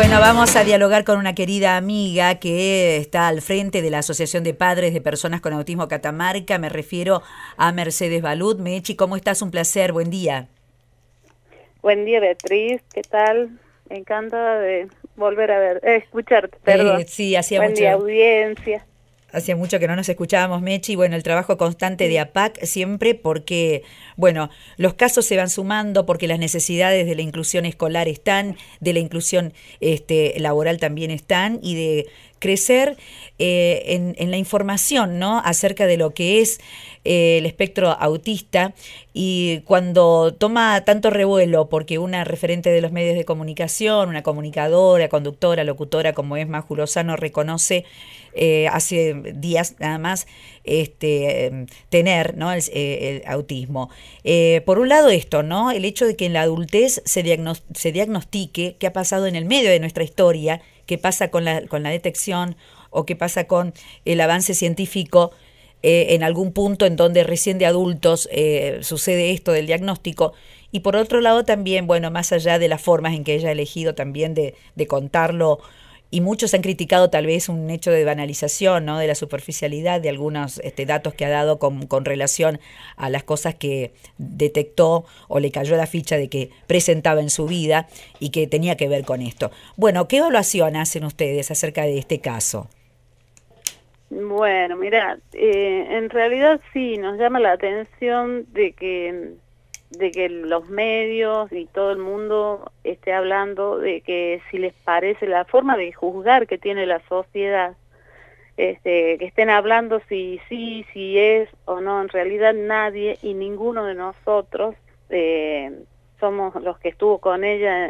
Bueno, vamos a dialogar con una querida amiga que está al frente de la Asociación de Padres de Personas con Autismo Catamarca. Me refiero a Mercedes Balud. Mechi, ¿cómo estás? Un placer, buen día. Buen día, Beatriz, ¿qué tal? Encantada de volver a escucharte, perdón. Sí, Buen día, audiencia. Hacía mucho que no nos escuchábamos, Mechi. Bueno, el trabajo constante de APAC siempre porque, bueno, los casos se van sumando porque las necesidades de la inclusión escolar están, de la inclusión laboral también están y de crecer en la información, ¿no? Acerca de lo que es el espectro autista, y cuando toma tanto revuelo porque una referente de los medios de comunicación, una comunicadora, conductora, locutora como es Maju Lozano reconoce hace días nada más tener, ¿no? el autismo. Por un lado esto, ¿no? El hecho de que en la adultez se diagnostique qué ha pasado en el medio de nuestra historia, qué pasa con la detección o qué pasa con el avance científico en algún punto en donde recién de adultos sucede esto del diagnóstico. Y por otro lado también, bueno, más allá de las formas en que ella ha elegido también de contarlo, y muchos han criticado tal vez un hecho de banalización, ¿no? De la superficialidad de algunos datos que ha dado con relación a las cosas que detectó o le cayó la ficha de que presentaba en su vida y que tenía que ver con esto. Bueno, ¿qué evaluación hacen ustedes acerca de este caso? Bueno, mira, en realidad sí, nos llama la atención de que los medios y todo el mundo esté hablando de que si les parece la forma de juzgar que tiene la sociedad, que estén hablando si sí, si es o no. En realidad nadie y ninguno de nosotros somos los que estuvo con ella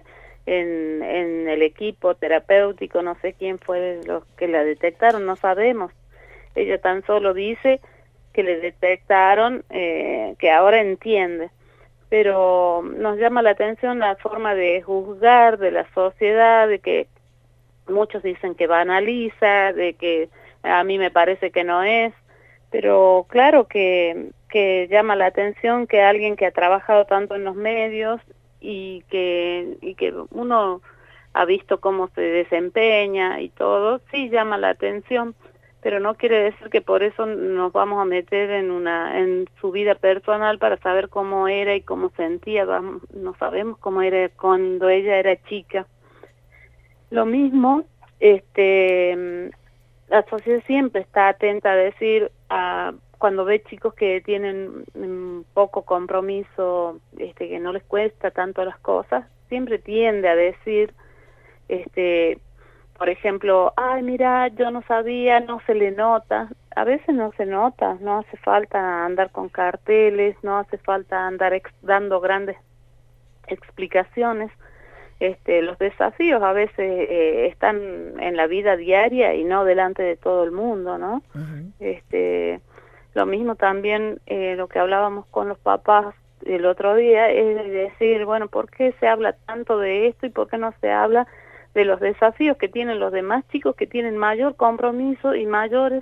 en el equipo terapéutico. No sé quién fue los que la detectaron, no sabemos. Ella tan solo dice que le detectaron, que ahora entiende. Pero nos llama la atención la forma de juzgar de la sociedad, de que muchos dicen que banaliza, de que a mí me parece que no es, pero claro que llama la atención que alguien que ha trabajado tanto en los medios y que uno ha visto cómo se desempeña y todo, sí llama la atención, pero no quiere decir que por eso nos vamos a meter en su vida personal para saber cómo era y cómo sentía. No sabemos cómo era cuando ella era chica. Lo mismo, la sociedad siempre está atenta a decir, cuando ve chicos que tienen poco compromiso, que no les cuesta tanto las cosas, siempre tiende a decir, por ejemplo, ay, mira, yo no sabía, no se le nota. A veces no se nota, no hace falta andar con carteles, no hace falta andar dando grandes explicaciones. Los desafíos a veces están en la vida diaria y no delante de todo el mundo, ¿no? Uh-huh. Lo mismo también lo que hablábamos con los papás el otro día, es de decir, bueno, ¿por qué se habla tanto de esto y por qué no se habla de los desafíos que tienen los demás chicos que tienen mayor compromiso y mayores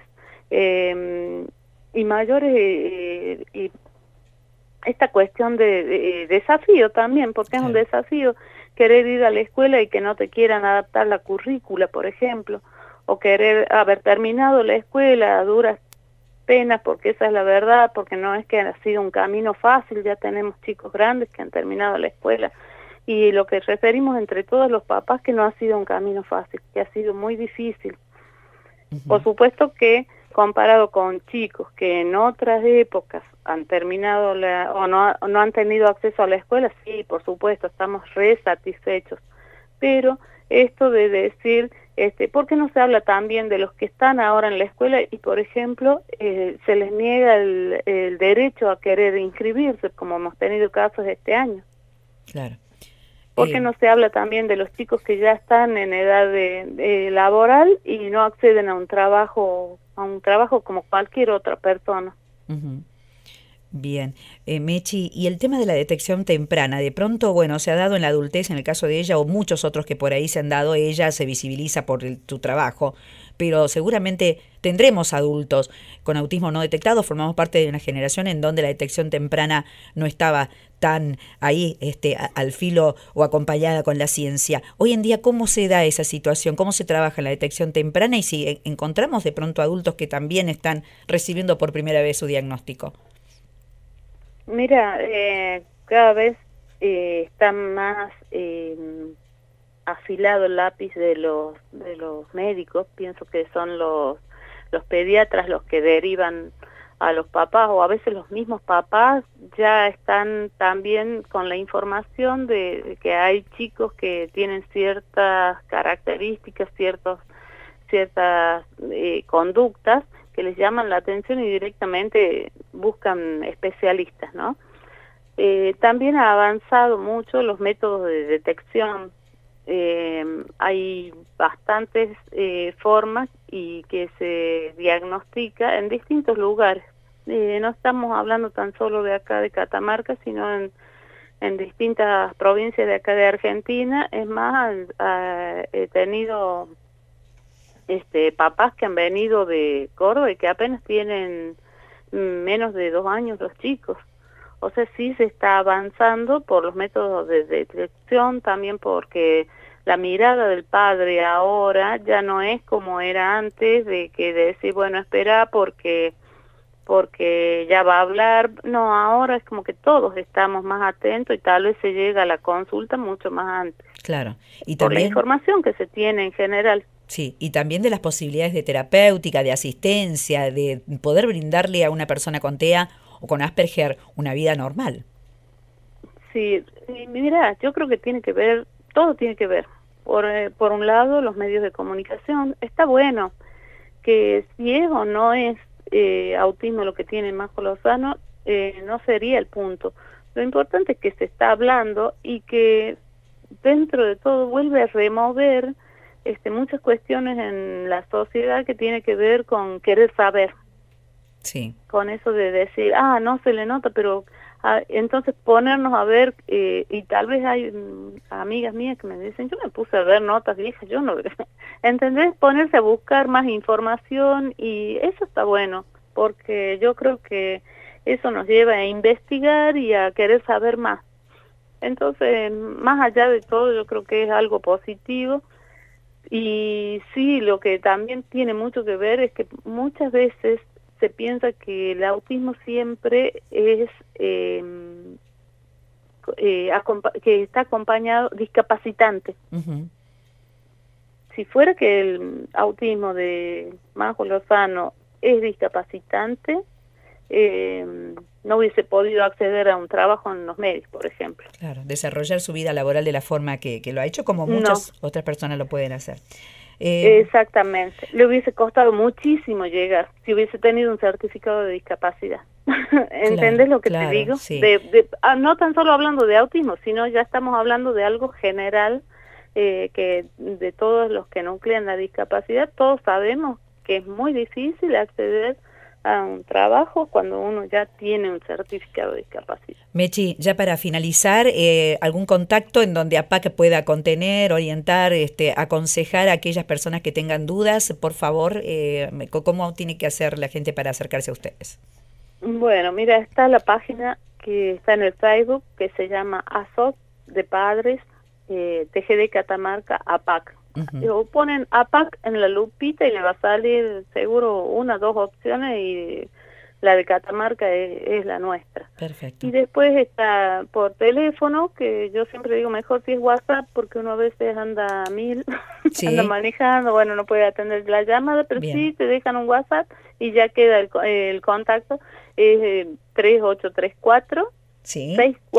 y esta cuestión de desafío también, porque es un desafío querer ir a la escuela y que no te quieran adaptar la currícula, por ejemplo, o querer haber terminado la escuela a duras penas, porque esa es la verdad, porque no es que ha sido un camino fácil. Ya tenemos chicos grandes que han terminado la escuela, y lo que referimos entre todos los papás que no ha sido un camino fácil, que ha sido muy difícil. Uh-huh. Por supuesto que comparado con chicos que en otras épocas han terminado o no han tenido acceso a la escuela, sí, por supuesto, estamos re satisfechos. Pero esto de decir, ¿por qué no se habla también de los que están ahora en la escuela y, por ejemplo, se les niega el derecho a querer inscribirse, como hemos tenido casos este año? Claro. ¿Por qué no se habla también de los chicos que ya están en edad de laboral y no acceden a un trabajo como cualquier otra persona? Uh-huh. Bien, Mechi, y el tema de la detección temprana, de pronto, bueno, se ha dado en la adultez en el caso de ella, o muchos otros que por ahí se han dado, ella se visibiliza por tu trabajo, pero seguramente tendremos adultos con autismo no detectado. Formamos parte de una generación en donde la detección temprana no estaba están ahí al filo o acompañada con la ciencia. Hoy en día, ¿cómo se da esa situación? ¿Cómo se trabaja en la detección temprana? Y si encontramos de pronto adultos que también están recibiendo por primera vez su diagnóstico. Mira, cada vez está más afilado el lápiz de los médicos. Pienso que son los pediatras los que derivan a los papás, o a veces los mismos papás ya están también con la información de que hay chicos que tienen ciertas características, ciertas conductas que les llaman la atención y directamente buscan especialistas, ¿no? También ha avanzado mucho los métodos de detección. Hay bastantes formas y que se diagnostica en distintos lugares. No estamos hablando tan solo de acá de Catamarca, sino en distintas provincias de acá de Argentina. Es más, he tenido papás que han venido de Córdoba y que apenas tienen menos de 2 años los chicos. O sea, sí se está avanzando por los métodos de detección, también porque la mirada del padre ahora ya no es como era antes, de decir, bueno, espera porque ya va a hablar. No, ahora es como que todos estamos más atentos y tal vez se llega a la consulta mucho más antes. Claro. Y por también la información que se tiene en general. Sí, y también de las posibilidades de terapéutica, de asistencia, de poder brindarle a una persona con TEA o con Asperger una vida normal. Sí, mira, yo creo que tiene que ver, todo tiene que ver. Por un lado, los medios de comunicación. Está bueno que si es o no es autismo lo que tiene Majo Lozano, no sería el punto. Lo importante es que se está hablando y que dentro de todo vuelve a remover muchas cuestiones en la sociedad que tiene que ver con querer saber. Sí. Con eso de decir, no se le nota, pero entonces ponernos a ver, y tal vez hay amigas mías que me dicen, yo me puse a ver notas viejas, yo no, ¿entendés? Ponerse a buscar más información, y eso está bueno, porque yo creo que eso nos lleva a investigar y a querer saber más. Entonces, más allá de todo, yo creo que es algo positivo. Y sí, lo que también tiene mucho que ver es que muchas veces se piensa que el autismo siempre es que está acompañado discapacitante. Uh-huh. Si fuera que el autismo de Majo Lozano es discapacitante, no hubiese podido acceder a un trabajo en los medios, por ejemplo. Claro, desarrollar su vida laboral de la forma que lo ha hecho, como muchas otras personas lo pueden hacer. Exactamente. Le hubiese costado muchísimo llegar si hubiese tenido un certificado de discapacidad. ¿Entendés lo que te digo? Sí. No tan solo hablando de autismo, sino ya estamos hablando de algo general, que de todos los que nuclean la discapacidad, todos sabemos que es muy difícil acceder a un trabajo cuando uno ya tiene un certificado de discapacidad. Mechi, ya para finalizar, ¿algún contacto en donde APAC pueda contener, orientar, aconsejar a aquellas personas que tengan dudas? Por favor, ¿cómo tiene que hacer la gente para acercarse a ustedes? Bueno, mira, está la página que está en el Facebook, que se llama ASOC de Padres, TGD Catamarca, APAC. O ponen APAC en la lupita y le va a salir seguro 1 o 2 opciones, y la de Catamarca es la nuestra. Perfecto. Y después está por teléfono, que yo siempre digo mejor si es WhatsApp, porque uno a veces anda a 1000, sí. anda manejando, bueno, no puede atender la lllamada, pero bien, sí te dejan un WhatsApp y ya queda el contacto. Es 3834 sí.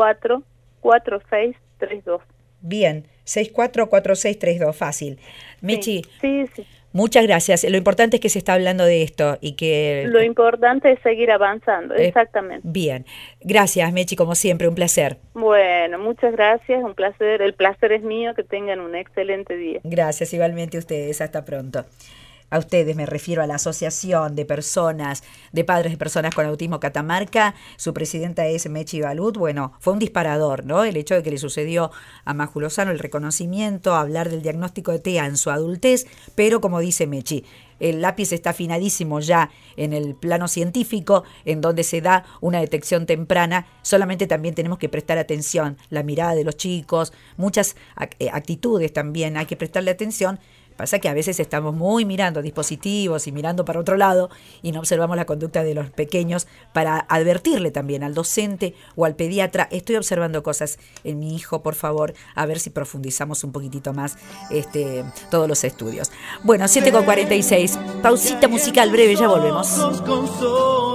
644632. Bien, 644632, fácil. Mechi, sí. Muchas gracias. Lo importante es que se está hablando de esto y que... Lo importante es seguir avanzando, exactamente. Bien. Gracias, Mechi, como siempre, un placer. Bueno, muchas gracias, un placer. El placer es mío, que tengan un excelente día. Gracias, igualmente ustedes. Hasta pronto. a ustedes, me refiero a la Asociación de Personas, de Padres de Personas con Autismo Catamarca, su presidenta es Mechi Balut. Bueno, fue un disparador, ¿no? El hecho de que le sucedió a Maju Lozano, el reconocimiento, hablar del diagnóstico de TEA en su adultez, pero como dice Mechi, el lápiz está afinadísimo ya en el plano científico, en donde se da una detección temprana. Solamente también tenemos que prestar atención, la mirada de los chicos, muchas actitudes también hay que prestarle atención. Pasa que a veces estamos muy mirando dispositivos y mirando para otro lado y no observamos la conducta de los pequeños para advertirle también al docente o al pediatra: estoy observando cosas en mi hijo, por favor, a ver si profundizamos un poquitito más todos los estudios. Bueno, 7:46, pausita musical breve, ya volvemos.